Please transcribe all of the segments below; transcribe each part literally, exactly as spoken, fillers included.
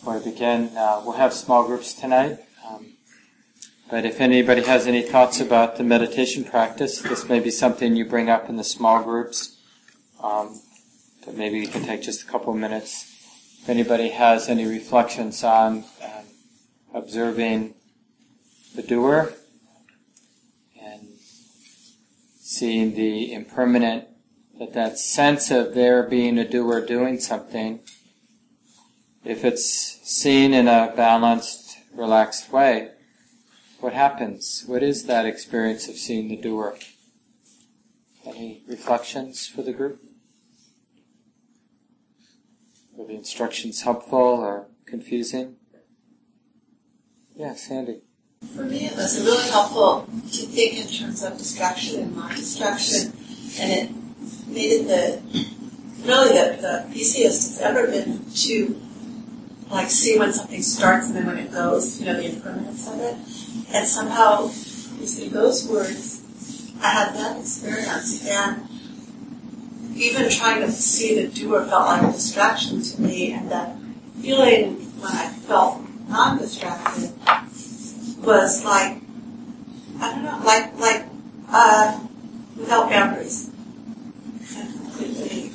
Before I begin, uh, we'll have small groups tonight. Um, but if anybody has any thoughts about the meditation practice, this may be something you bring up in the small groups. Um, but maybe you can take just a couple of minutes. If anybody has any reflections on um, observing the doer and seeing the impermanent, that that sense of there being a doer doing something, if it's seen in a balanced, relaxed way, what happens? What is that experience of seeing the doer? Any reflections for the group? Were the instructions helpful or confusing? Yeah, Sandy. For me, it was really helpful to think in terms of distraction and non-distraction, and it made it the really the, the easiest it's ever been to like see when something starts and then when it goes, you know, the impermanence of it. And somehow, you see those words, I had that experience, and even trying to see the doer felt like a distraction to me, and that feeling when I felt non-distracted was like, I don't know, like, like, uh, without boundaries. And completely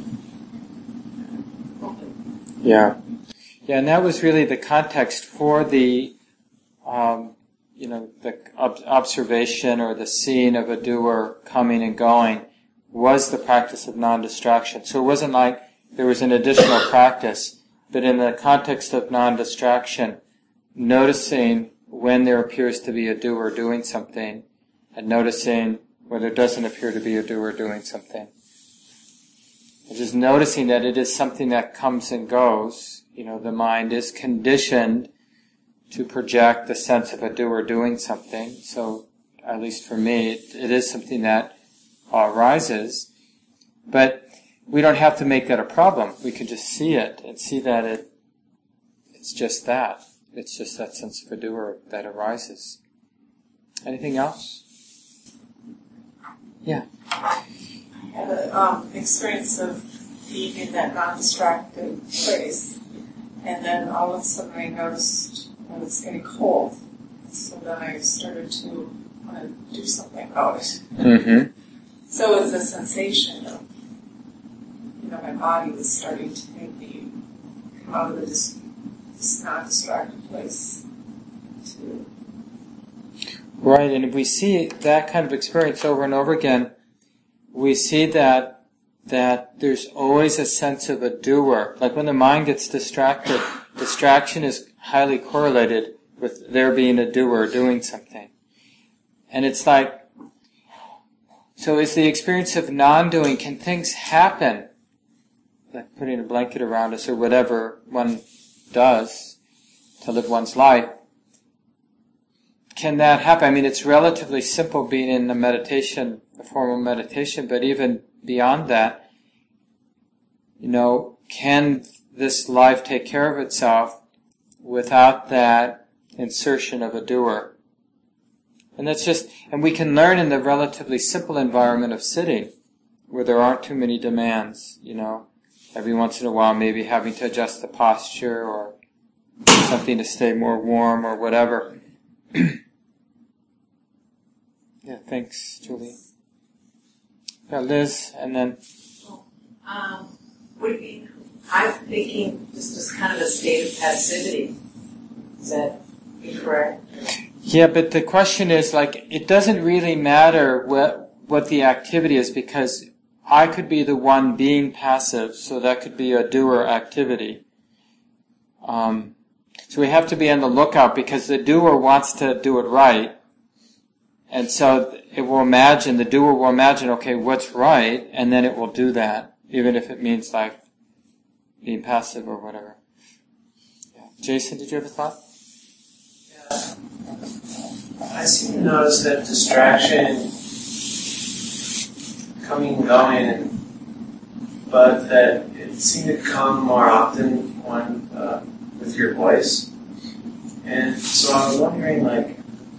uh, open. Yeah. Yeah, and that was really the context for the, um, you know, the ob- observation or the seeing of a doer coming and going was the practice of non-distraction. So it wasn't like there was an additional practice, but in the context of non-distraction, noticing when there appears to be a doer doing something, and noticing when there doesn't appear to be a doer doing something. And just noticing that it is something that comes and goes. You know, the mind is conditioned to project the sense of a doer doing something. So, at least for me, it, it is something that uh, arises. But we don't have to make that a problem. We can just see it and see that it it's just that. It's just that sense of a doer that arises. Anything else? Yeah. I had an um, experience of being in that non-distracted place. And then all of a sudden I noticed that it's getting cold. So then I started to want to do something about it. Mm-hmm. So it was a sensation of, you know, my body was starting to make me come out of the dis- this non-distracted place. To Right, and if we see that kind of experience over and over again, we see that that there's always a sense of a doer. Like when the mind gets distracted, distraction is highly correlated with there being a doer doing something. And it's like, so is the experience of non-doing, can things happen, like putting a blanket around us or whatever one does to live one's life, can that happen? I mean, it's relatively simple being in a meditation, a formal meditation, but even beyond that, you know, can this life take care of itself without that insertion of a doer? And that's just, and we can learn in the relatively simple environment of sitting, where there aren't too many demands, you know, every once in a while maybe having to adjust the posture or something to stay more warm or whatever. Yeah, thanks, Julie. Yeah, Liz, and then... Um, what do you mean? I'm thinking this is kind of a state of passivity. Is that incorrect? Yeah, but the question is, like, it doesn't really matter what what the activity is, because I could be the one being passive, so that could be a doer activity. Um, so we have to be on the lookout, because the doer wants to do it right. And so it will imagine, the doer will imagine, okay, what's right, and then it will do that, even if it means like being passive or whatever. Yeah. Jason, did you have a thought? Yeah. I seem to notice that distraction coming and going, but that it seemed to come more often when, uh, with your voice. And so I was wondering, like,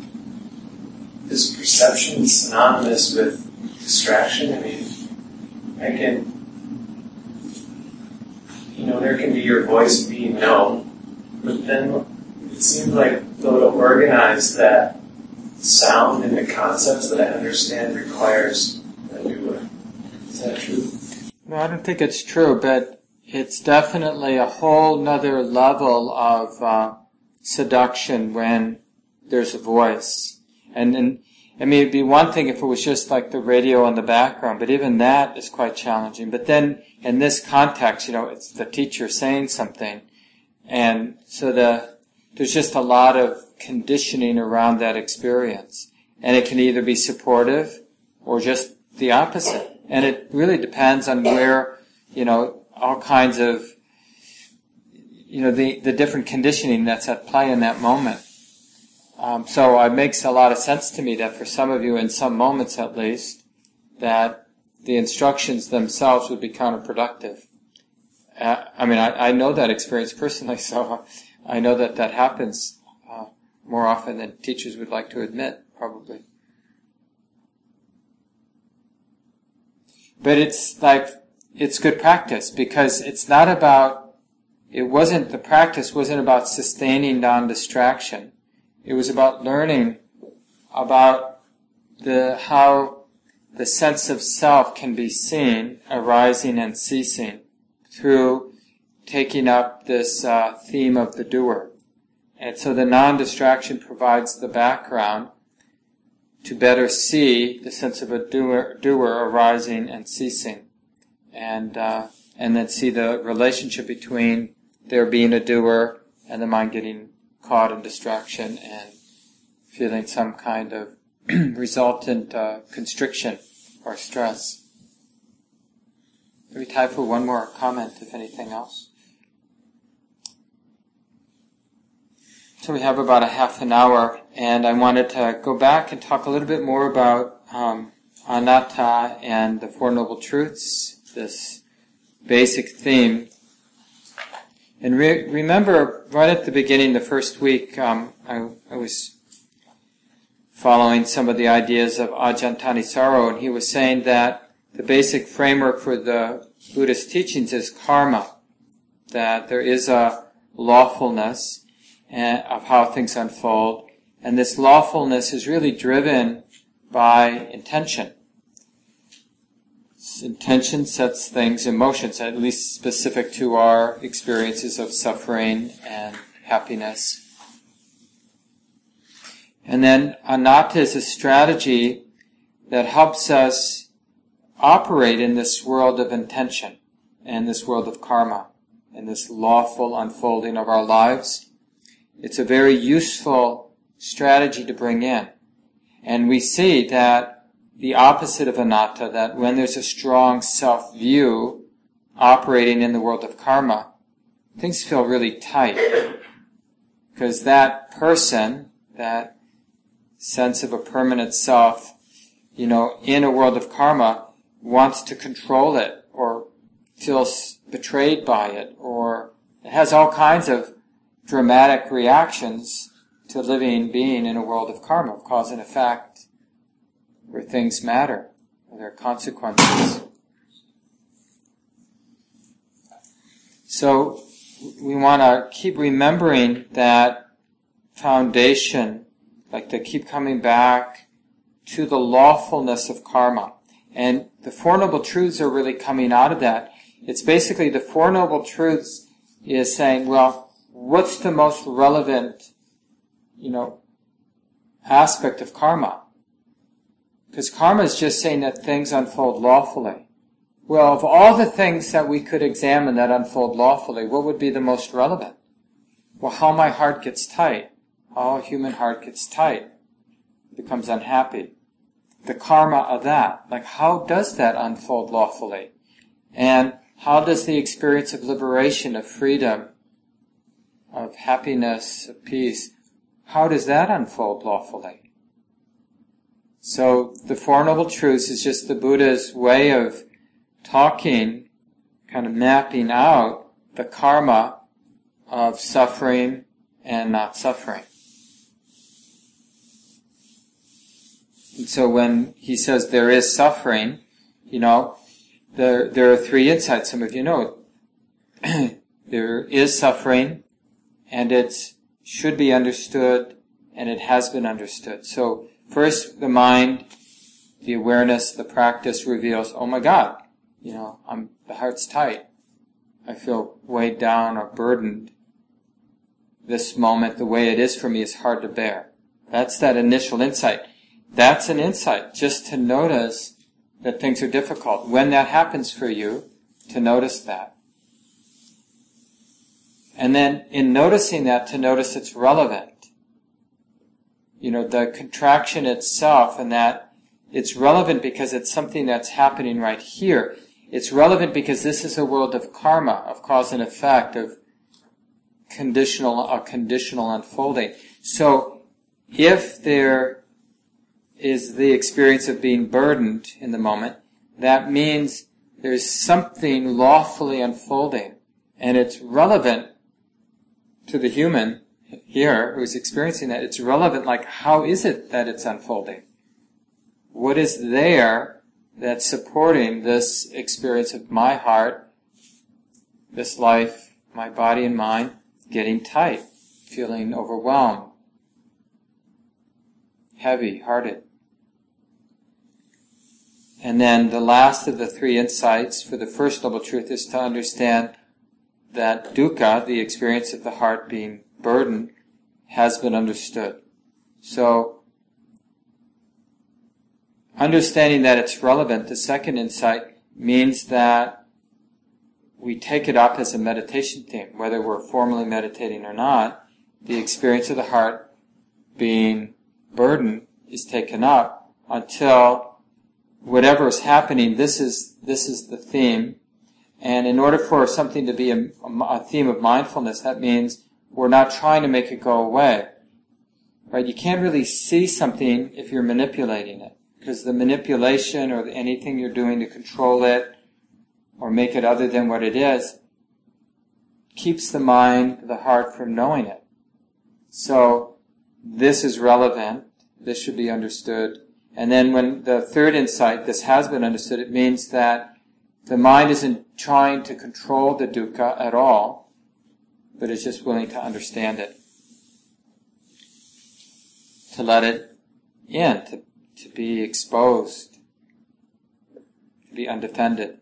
is perception synonymous with distraction? I mean, I can, you know, there can be your voice being known, but then it seems like though to organize that sound into concepts that I understand requires a doer. Is that true? No, I don't think it's true, but it's definitely a whole nother level of uh, seduction when there's a voice. And, and I mean, it'd be one thing if it was just like the radio in the background, but even that is quite challenging. But then in this context, you know, it's the teacher saying something, and so the there's just a lot of conditioning around that experience. And it can either be supportive or just the opposite. And it really depends on where, you know, all kinds of, you know, the, the different conditioning that's at play in that moment. Um, so it makes a lot of sense to me that for some of you, in some moments at least, that the instructions themselves would be counterproductive. Uh, I mean, I, I know that experience personally, so I know that that happens uh, more often than teachers would like to admit, probably. But it's like, it's good practice because it's not about, it wasn't, the practice wasn't about sustaining non-distraction. It was about learning about the, how the sense of self can be seen, arising and ceasing through taking up this uh, theme of the doer. And so the non-distraction provides the background to better see the sense of a doer, doer arising and ceasing. And, uh, and then see the relationship between there being a doer and the mind getting caught in distraction and feeling some kind of resultant uh, constriction or stress. Maybe time for one more comment, if anything else. So we have about a half an hour, and I wanted to go back and talk a little bit more about um, anatta and the Four Noble Truths, this basic theme. And re- remember, right at the beginning, the first week, um, I, I was following some of the ideas of Ajahn Thanissaro, and he was saying that the basic framework for the Buddhist teachings is karma, that there is a lawfulness of how things unfold, and this lawfulness is really driven by intention. Intention sets things in motion, at least specific to our experiences of suffering and happiness. And then anatta is a strategy that helps us operate in this world of intention and this world of karma and this lawful unfolding of our lives. It's a very useful strategy to bring in. And we see that the opposite of anatta, that when there's a strong self-view operating in the world of karma, things feel really tight. Because that person, that sense of a permanent self, you know, in a world of karma, wants to control it, or feels betrayed by it, or it has all kinds of dramatic reactions to living being in a world of karma, of cause and effect, where things matter, where there are consequences. So we want to keep remembering that foundation, like to keep coming back to the lawfulness of karma. And the Four Noble Truths are really coming out of that. It's basically the Four Noble Truths is saying, well, what's the most relevant, you know, aspect of karma? Because karma is just saying that things unfold lawfully. Well, of all the things that we could examine that unfold lawfully, what would be the most relevant? Well, how my heart gets tight. How a human heart gets tight. Becomes unhappy. The karma of that. Like, how does that unfold lawfully? And how does the experience of liberation, of freedom, of happiness, of peace, how does that unfold lawfully? So the Four Noble Truths is just the Buddha's way of talking, kind of mapping out the karma of suffering and not suffering. And so when he says there is suffering, you know, there there are three insights. Some of you know there is suffering, and it should be understood, and it has been understood. So first the mind, the awareness, the practice reveals, oh my God, you know, I'm, the heart's tight. I feel weighed down or burdened. This moment, the way it is for me, is hard to bear. That's that initial insight. That's an insight, just to notice that things are difficult. When that happens for you, to notice that. And then in noticing that, to notice it's relevant. You know, the contraction itself, and that it's relevant because it's something that's happening right here. It's relevant because this is a world of karma, of cause and effect, of conditional, a conditional unfolding. So, if there is the experience of being burdened in the moment, that means there's something lawfully unfolding, and it's relevant to the human here who's experiencing that. It's relevant, like, how is it that it's unfolding? What is there that's supporting this experience of my heart, this life, my body and mind, getting tight, feeling overwhelmed, heavy-hearted? And then the last of the three insights for the First Noble Truth is to understand that dukkha, the experience of the heart being burdened, has been understood. So, understanding that it's relevant, the second insight, means that we take it up as a meditation theme, whether we're formally meditating or not. The experience of the heart being burdened is taken up until whatever is happening, this is this is the theme. And in order for something to be a, a theme of mindfulness, that means we're not trying to make it go away. Right? You can't really see something if you're manipulating it, because the manipulation or anything you're doing to control it or make it other than what it is keeps the mind, the heart, from knowing it. So this is relevant. This should be understood. And then when the third insight, this has been understood, it means that the mind isn't trying to control the dukkha at all, but is just willing to understand it, to let it in, to, to be exposed, to be undefended.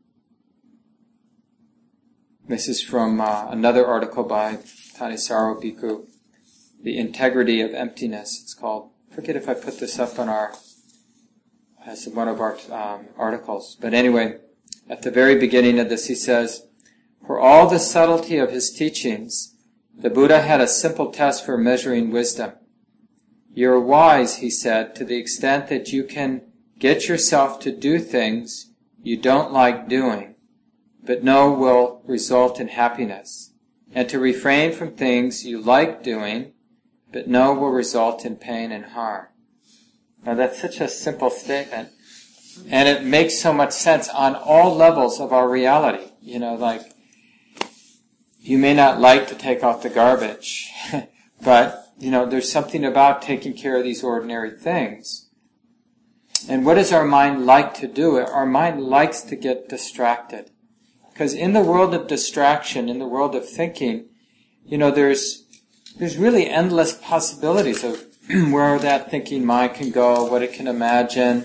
This is from uh, another article by Thanissaro Bhikkhu, The Integrity of Emptiness, it's called. I forget if I put this up on our, as one of our um, articles. But anyway, at the very beginning of this he says, for all the subtlety of his teachings, the Buddha had a simple test for measuring wisdom. You're wise, he said, to the extent that you can get yourself to do things you don't like doing, but know will result in happiness, and to refrain from things you like doing, but know will result in pain and harm. Now that's such a simple statement, and it makes so much sense on all levels of our reality. You know, like, you may not like to take out the garbage, but, you know, there's something about taking care of these ordinary things. And what does our mind like to do? Our mind likes to get distracted. Because in the world of distraction, in the world of thinking, you know, there's there's really endless possibilities of where that thinking mind can go, what it can imagine.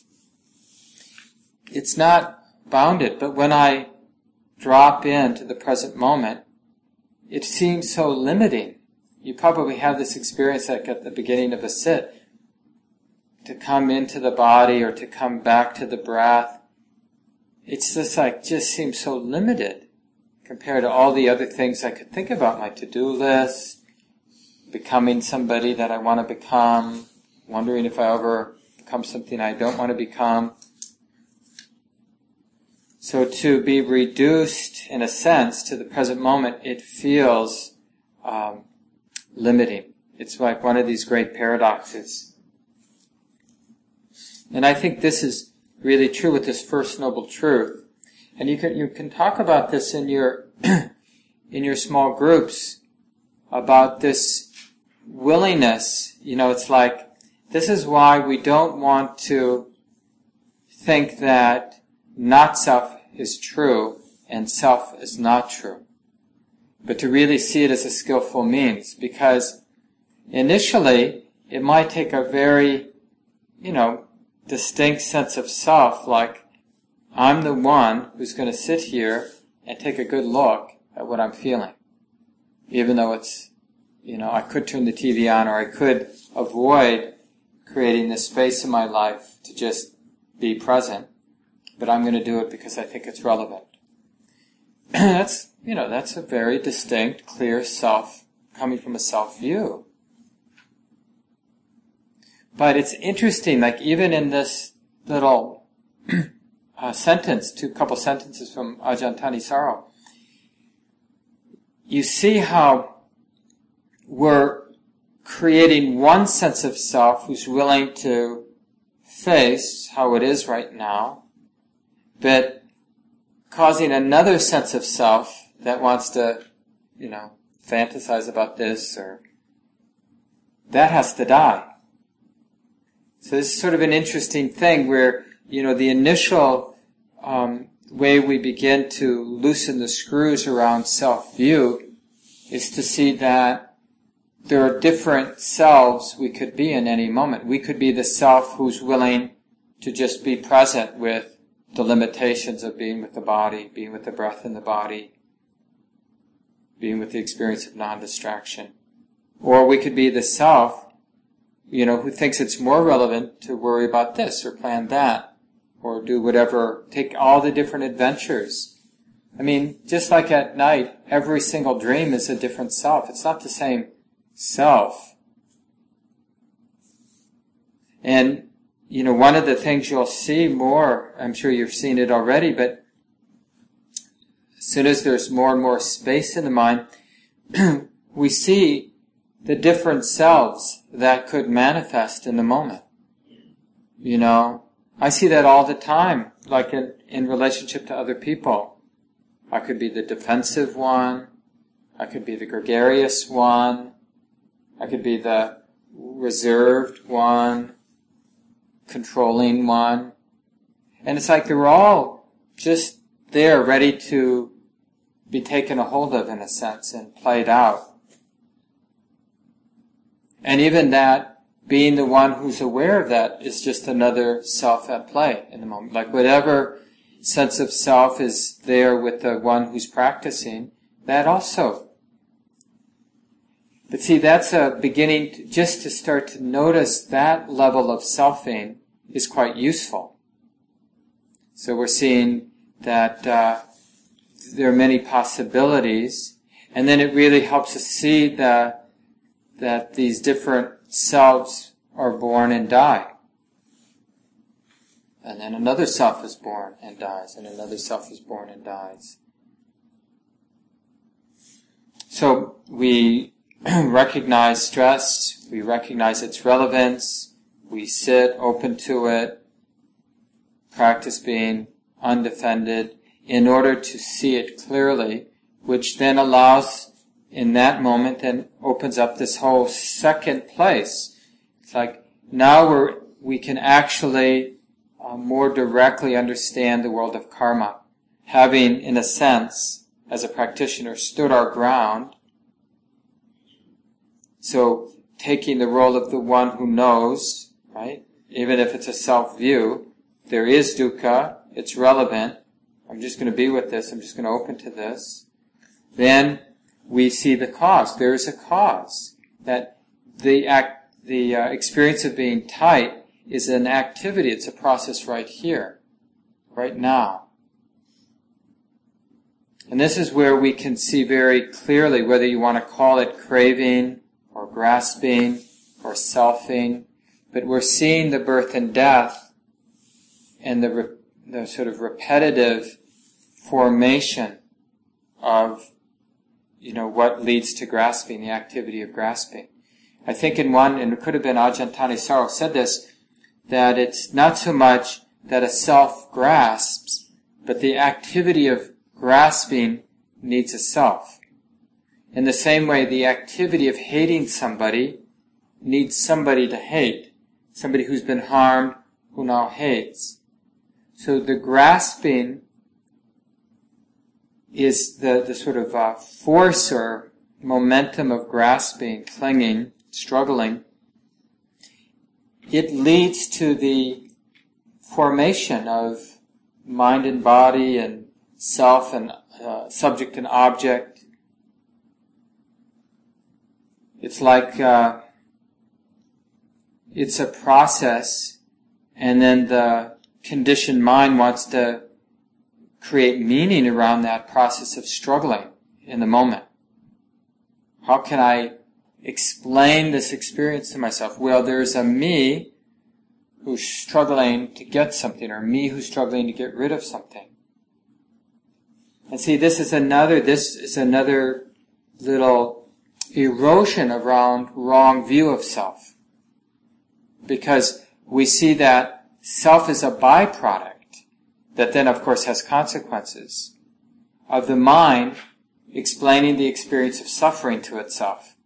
It's not bounded, but when I drop into the present moment, it seems so limiting. You probably have this experience like at the beginning of a sit, to come into the body or to come back to the breath. It's just like, just seems so limited compared to all the other things I could think about, my to-do list, becoming somebody that I want to become, wondering if I ever become something I don't want to become. So to be reduced, in a sense, to the present moment, it feels um, limiting. It's like one of these great paradoxes. And I think this is really true with this First Noble Truth. And you can you can talk about this in your in your small groups, about this willingness. You know, it's like, this is why we don't want to think that not self is true and self is not true. but to really see it as a skillful means, because initially it might take a very, you know, distinct sense of self, like I'm the one who's going to sit here and take a good look at what I'm feeling. Even though it's, you know, I could turn the T V on, or I could avoid creating this space in my life to just be present, but I'm going to do it because I think it's relevant. That's, you know, that's a very distinct, clear self, coming from a self-view. But it's interesting, like even in this little uh, sentence, two couple sentences from Ajahn Thanissaro, you see how we're creating one sense of self who's willing to face how it is right now, but causing another sense of self that wants to, you know, fantasize about this, or that has to die. So this is sort of an interesting thing where, you know, the initial um, way we begin to loosen the screws around self-view is to see that there are different selves we could be in any moment. We could be the self who's willing to just be present with the limitations of being with the body, being with the breath in the body, being with the experience of non-distraction. Or we could be the self, you know, who thinks it's more relevant to worry about this or plan that, or do whatever, take all the different adventures. I mean, just like at night, every single dream is a different self. It's not the same self. And, you know, one of the things you'll see more, I'm sure you've seen it already, but as soon as there's more and more space in the mind, we see the different selves that could manifest in the moment. You know, I see that all the time, like in, in relationship to other people. I could be the defensive one. I could be the gregarious one. I could be the reserved one, controlling one. And it's like they're all just there, ready to be taken a hold of in a sense and played out. And even that, being the one who's aware of that, is just another self at play in the moment. Like whatever sense of self is there with the one who's practicing, that also. But see, that's a beginning, to, just to start to notice that level of selfing is quite useful. So we're seeing that uh, there are many possibilities, and then it really helps us see the that these different selves are born and die. And then another self is born and dies, and another self is born and dies. So we recognize stress, we recognize its relevance, we sit open to it, practice being undefended in order to see it clearly, which then allows, in that moment, then opens up this whole second place. It's like now we're, we can actually uh, more directly understand the world of karma, having, in a sense, as a practitioner, stood our ground. So taking the role of the one who knows, right? Even if it's a self-view, there is dukkha, it's relevant, I'm just going to be with this, I'm just going to open to this. Then we see the cause. There is a cause. That the act, the uh, experience of being tight is an activity. It's a process right here, right now. And this is where we can see very clearly whether you want to call it craving or grasping or selfing, but we're seeing the birth and death and the, re- the sort of repetitive formation of, you know, what leads to grasping, the activity of grasping. I think in one, and it could have been Ajahn Thanissaro said this, that it's not so much that a self grasps, but the activity of grasping needs a self. In the same way, the activity of hating somebody needs somebody to hate, somebody who's been harmed, who now hates. So the grasping is the, the sort of uh, force or momentum of grasping, clinging, struggling. It leads to the formation of mind and body and self and uh, subject and object. It's like uh, it's a process, and then the conditioned mind wants to create meaning around that process of struggling in the moment. How can I explain this experience to myself? Well, there's a me who's struggling to get something, or me who's struggling to get rid of something. And see, this is another, this is another little erosion around wrong view of self. Because we see that self is a byproduct that then, of course, has consequences of the mind explaining the experience of suffering to itself.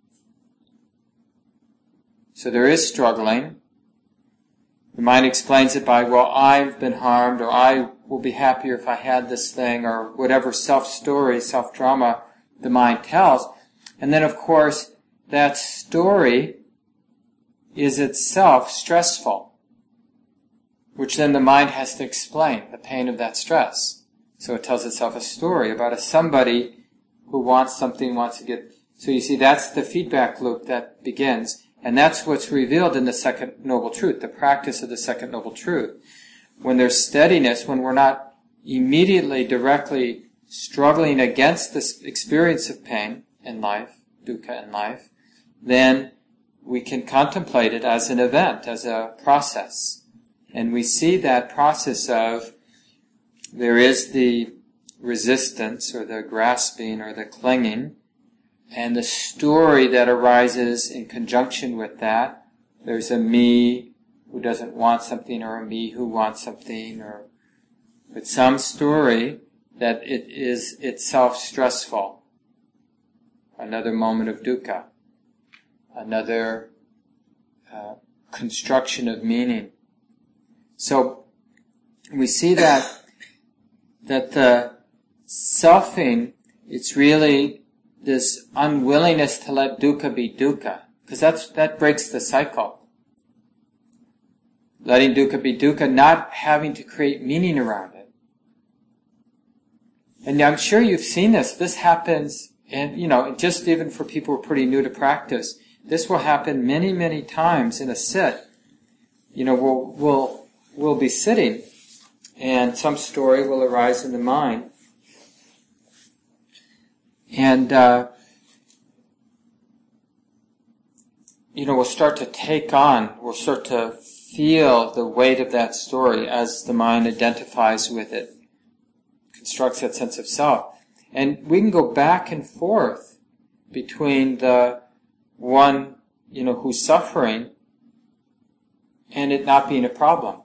So there is struggling. The mind explains it by, well, I've been harmed, or I will be happier if I had this thing, or whatever self-story, self-drama the mind tells. And then, of course, that story is itself stressful, which then the mind has to explain the pain of that stress. So it tells itself a story about a somebody who wants something, wants to get... So you see, that's the feedback loop that begins. And that's what's revealed in the second noble truth, the practice of the second noble truth. When there's steadiness, when we're not immediately, directly struggling against this experience of pain in life, dukkha in life, then we can contemplate it as an event, as a process. And we see that process of there is the resistance or the grasping or the clinging, and the story that arises in conjunction with that. There's a me who doesn't want something, or a me who wants something, or but some story that it is itself stressful. Another moment of dukkha. Another uh, construction of meaning. So we see that that the selfing, it's really this unwillingness to let dukkha be dukkha, because that's that breaks the cycle. Letting dukkha be dukkha, not having to create meaning around it. And I'm sure you've seen this. This happens, and you know, just even for people who are pretty new to practice, this will happen many, many times in a sit. You know, we'll we'll we'll be sitting, and some story will arise in the mind. And, uh, you know, we'll start to take on, we'll start to feel the weight of that story as the mind identifies with it, constructs that sense of self. And we can go back and forth between the one, you know, who's suffering and it not being a problem.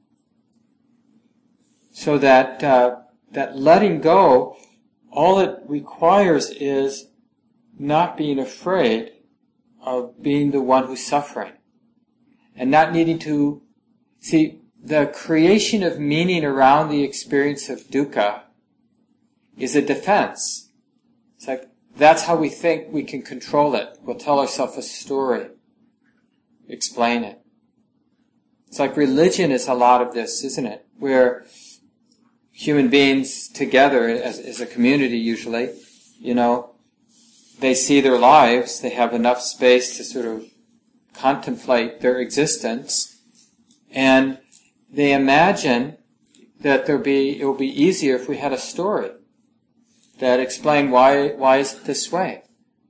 So that, uh, that letting go, all it requires is not being afraid of being the one who's suffering. And not needing to... See, the creation of meaning around the experience of dukkha is a defense. It's like, that's how we think we can control it. We'll tell ourselves a story. Explain it. It's like religion is a lot of this, isn't it? Where human beings together as, as a community usually, you know, they see their lives, they have enough space to sort of contemplate their existence, and they imagine that there'll be, it will be easier if we had a story that explained why, why is it this way.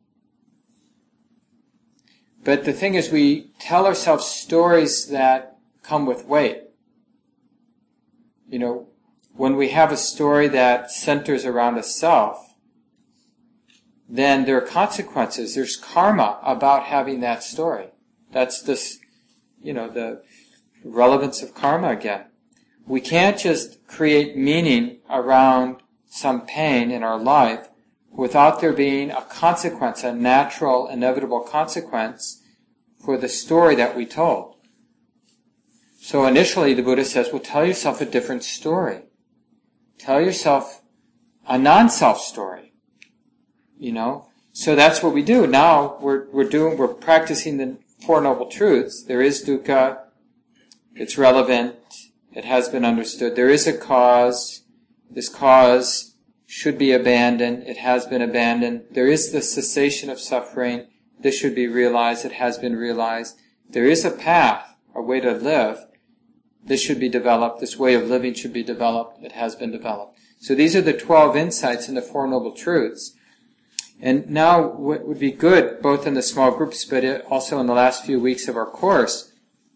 But the thing is, we tell ourselves stories that come with weight. You know, when we have a story that centers around a self, then there are consequences. There's karma about having that story. That's this, you know, the relevance of karma again. We can't just create meaning around some pain in our life without there being a consequence, a natural, inevitable consequence for the story that we told. So initially the Buddha says, well, tell yourself a different story. Tell yourself a non-self story. You know? So that's what we do. Now we're, we're doing, we're practicing the Four Noble Truths. There is dukkha. It's relevant. It has been understood. There is a cause. This cause should be abandoned. It has been abandoned. There is the cessation of suffering. This should be realized. It has been realized. There is a path, a way to live. This should be developed. This way of living should be developed. It has been developed. So these are the twelve insights in the Four Noble Truths. And now what would be good, both in the small groups, but also in the last few weeks of our course,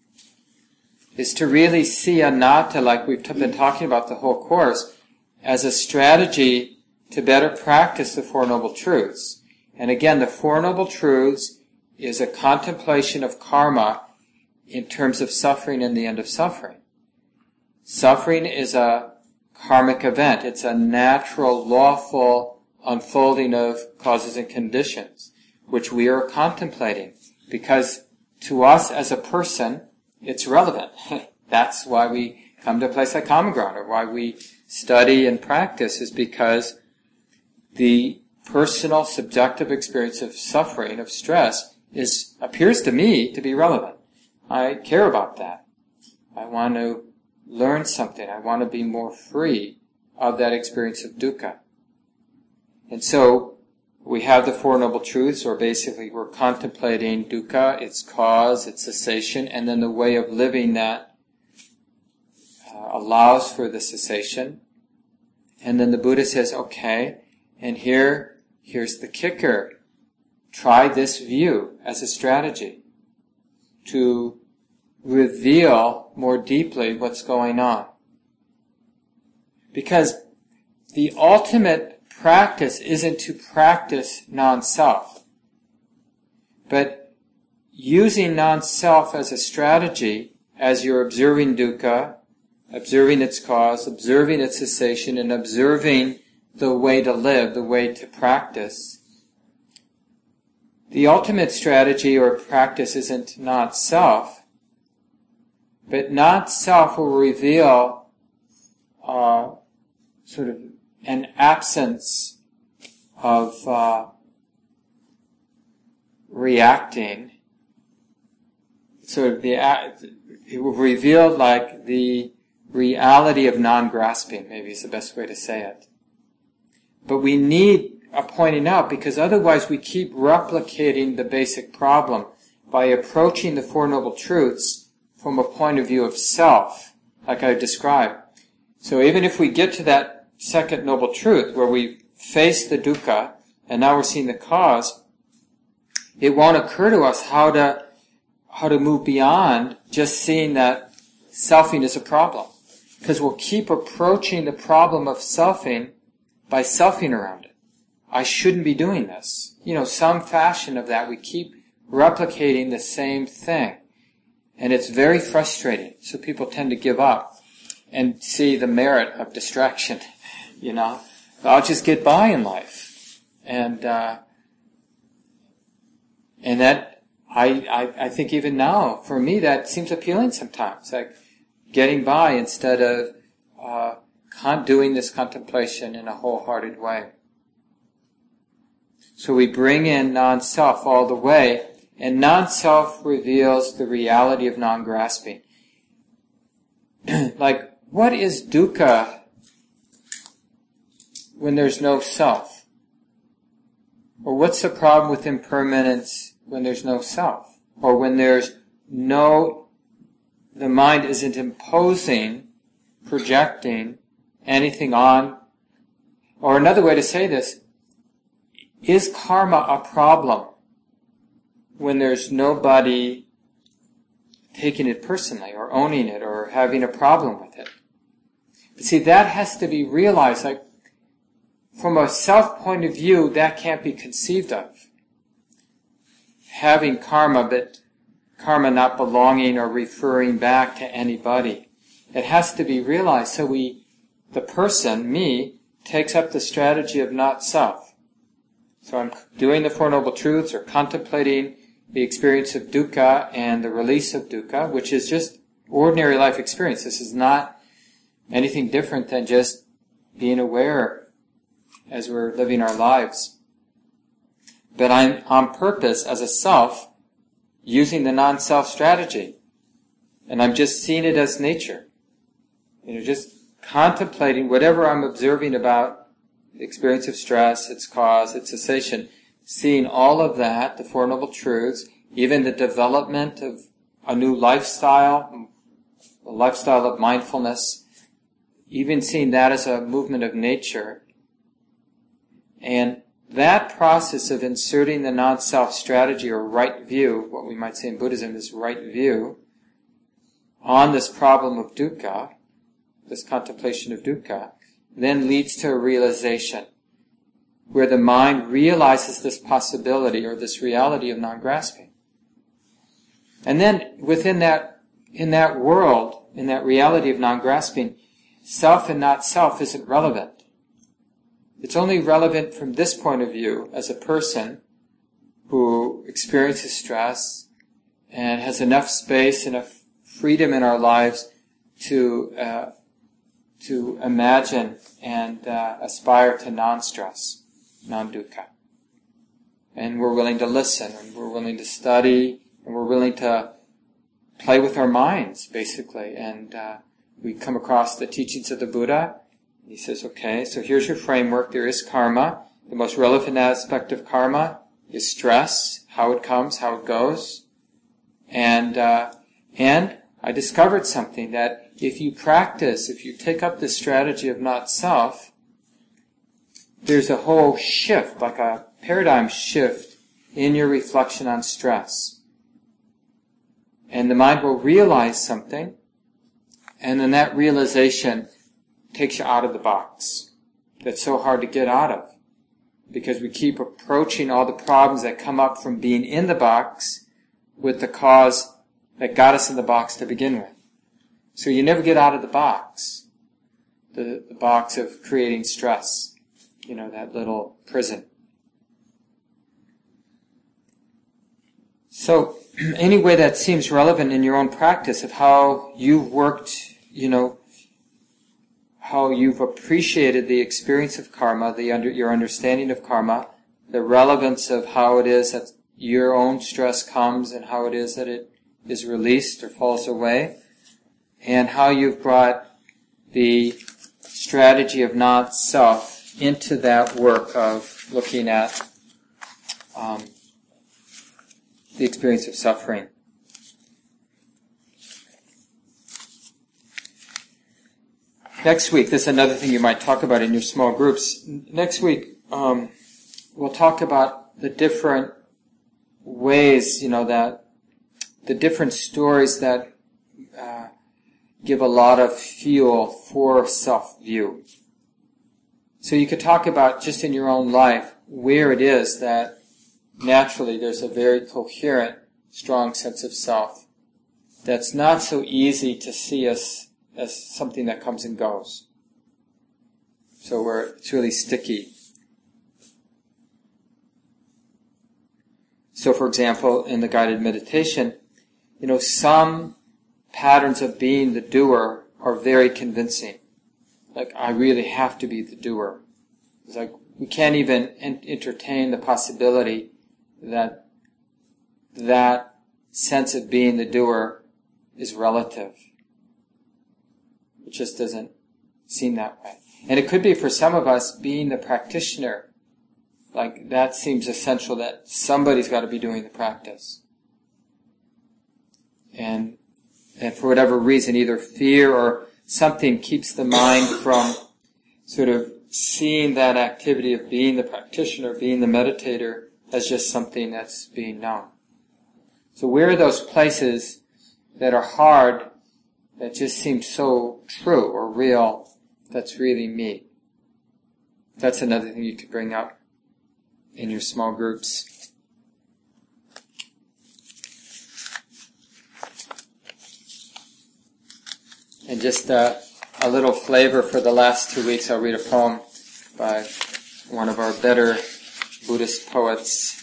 is to really see anatta, like we've been talking about the whole course, as a strategy to better practice the Four Noble Truths. And again, the Four Noble Truths is a contemplation of karma in terms of suffering and the end of suffering. Suffering is a karmic event. It's a natural, lawful unfolding of causes and conditions, which we are contemplating. Because to us as a person, it's relevant. That's why we come to a place like Common Ground, or why we study and practice, is because the personal, subjective experience of suffering, of stress, is appears to me to be relevant. I care about that. I want to learn something. I want to be more free of that experience of dukkha. And so we have the Four Noble Truths, or basically we're contemplating dukkha, its cause, its cessation, and then the way of living that uh, allows for the cessation. And then the Buddha says, okay, and here, here's the kicker. Try this view as a strategy to reveal more deeply what's going on. Because the ultimate practice isn't to practice non-self, but using non-self as a strategy, as you're observing dukkha, observing its cause, observing its cessation, and observing the way to live, the way to practice. The ultimate strategy or practice isn't not-self, but not-self will reveal uh, sort of an absence of uh, reacting. Sort of the it will reveal like the reality of non-grasping, maybe is the best way to say it. But we need a pointing out, because otherwise we keep replicating the basic problem by approaching the Four Noble Truths from a point of view of self, like I described. So even if we get to that second noble truth, where we face the dukkha, and now we're seeing the cause, it won't occur to us how to how to move beyond just seeing that selfing is a problem. Because we'll keep approaching the problem of selfing by selfing around it. I shouldn't be doing this. You know, some fashion of that. We keep replicating the same thing. And it's very frustrating. So people tend to give up and see the merit of distraction. You know, I'll just get by in life. And, uh, and that, I, I, I think even now, for me, that seems appealing sometimes. Like getting by instead of, uh, con- doing this contemplation in a wholehearted way. So we bring in non-self all the way, and non-self reveals the reality of non-grasping. Like, what is dukkha when there's no self? Or what's the problem with impermanence when there's no self? Or when there's no, the mind isn't imposing, projecting anything on? Or another way to say this, is karma a problem when there's nobody taking it personally or owning it or having a problem with it? But see, that has to be realized. Like, from a self point of view, that can't be conceived of. Having karma, but karma not belonging or referring back to anybody. It has to be realized. So we, the person, me, takes up the strategy of not self. So I'm doing the Four Noble Truths or contemplating the experience of dukkha and the release of dukkha, which is just ordinary life experience. This is not anything different than just being aware as we're living our lives. But I'm on purpose as a self using the non-self strategy. And I'm just seeing it as nature. You know, just contemplating whatever I'm observing about the experience of stress, its cause, its cessation, seeing all of that, the Four Noble Truths, even the development of a new lifestyle, a lifestyle of mindfulness, even seeing that as a movement of nature. And that process of inserting the non-self strategy or right view, what we might say in Buddhism is right view, on this problem of dukkha, this contemplation of dukkha, then leads to a realization where the mind realizes this possibility or this reality of non-grasping. And then within that, in that world, in that reality of non-grasping, self and not self isn't relevant. It's only relevant from this point of view as a person who experiences stress and has enough space, enough freedom in our lives to uh, to imagine and uh, aspire to non-stress, non-dukkha. And we're willing to listen, and we're willing to study, and we're willing to play with our minds, basically. And uh, we come across the teachings of the Buddha. He says, okay, so here's your framework. There is karma. The most relevant aspect of karma is stress, how it comes, how it goes. And uh, and I discovered something, that if you practice, if you take up this strategy of not self, there's a whole shift, like a paradigm shift in your reflection on stress. And the mind will realize something, and then that realization takes you out of the box. That's so hard to get out of, because we keep approaching all the problems that come up from being in the box with the cause that got us in the box to begin with. So you never get out of the box, the, the box of creating stress, you know, that little prison. So any way that seems relevant in your own practice of how you've worked, you know, how you've appreciated the experience of karma, the under, your understanding of karma, the relevance of how it is that your own stress comes and how it is that it is released or falls away, and how you've brought the strategy of not-self into that work of looking at um, the experience of suffering. Next week, this is another thing you might talk about in your small groups. Next week, um, we'll talk about the different ways, you know, that the different stories that uh, give a lot of fuel for self-view. So you could talk about just in your own life where it is that naturally there's a very coherent, strong sense of self that's not so easy to see as, as something that comes and goes. So where it's really sticky. So for example, in the guided meditation, you know, some patterns of being the doer are very convincing. Like, I really have to be the doer. It's like, we can't even entertain the possibility that that sense of being the doer is relative. It just doesn't seem that way. And it could be for some of us being the practitioner. Like, that seems essential, that somebody's got to be doing the practice. And and for whatever reason, either fear or something keeps the mind from sort of seeing that activity of being the practitioner, being the meditator, as just something that's being known. So where are those places that are hard, that just seem so true or real, that's really me? That's another thing you could bring up in your small groups. And just uh, a little flavor for the last two weeks, I'll read a poem by one of our better Buddhist poets,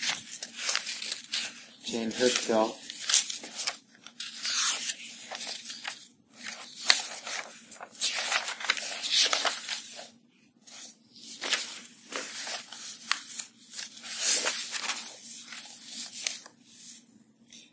Jane Hirschfeld.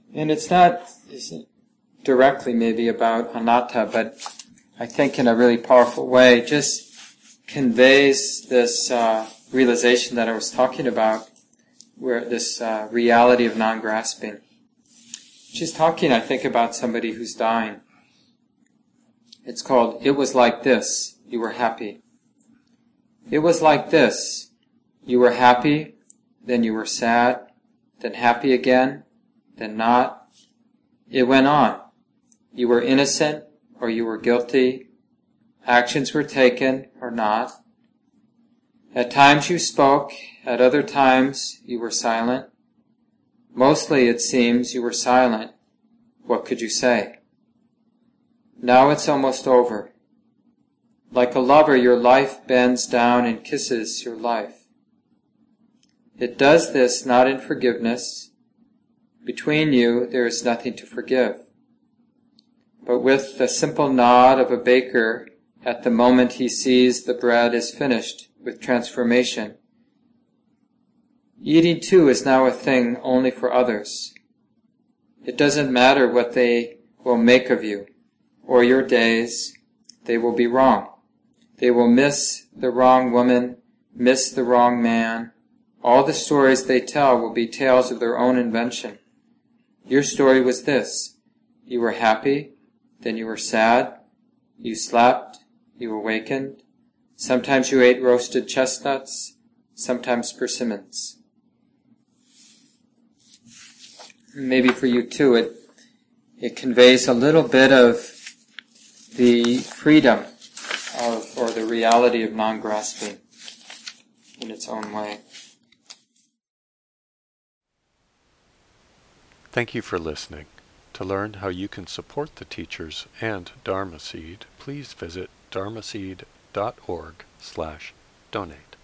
And it's not isn't directly maybe about anatta, but I think in a really powerful way just conveys this uh, realization that I was talking about, where this uh, reality of non-grasping. She's talking, I think, about somebody who's dying. It's called, "It was like this, you were happy." It was like this, you were happy, then you were sad, then happy again, then not. It went on. You were innocent or you were guilty. Actions were taken or not. At times you spoke, at other times you were silent. Mostly, it seems, you were silent. What could you say? Now it's almost over. Like a lover, your life bends down and kisses your life. It does this not in forgiveness. Between you, there is nothing to forgive. But with the simple nod of a baker at the moment he sees the bread is finished with transformation, eating too is now a thing only for others. It doesn't matter what they will make of you or your days. They will be wrong. They will miss the wrong woman, miss the wrong man. All the stories they tell will be tales of their own invention. Your story was this. You were happy, then you were sad, you slept, you awakened. Sometimes you ate roasted chestnuts, sometimes persimmons. Maybe for you too, it it conveys a little bit of the freedom of, or the reality of non-grasping in its own way. Thank you for listening. To learn how you can support the teachers and Dharma Seed, please visit dharmaseed dot org slash donate.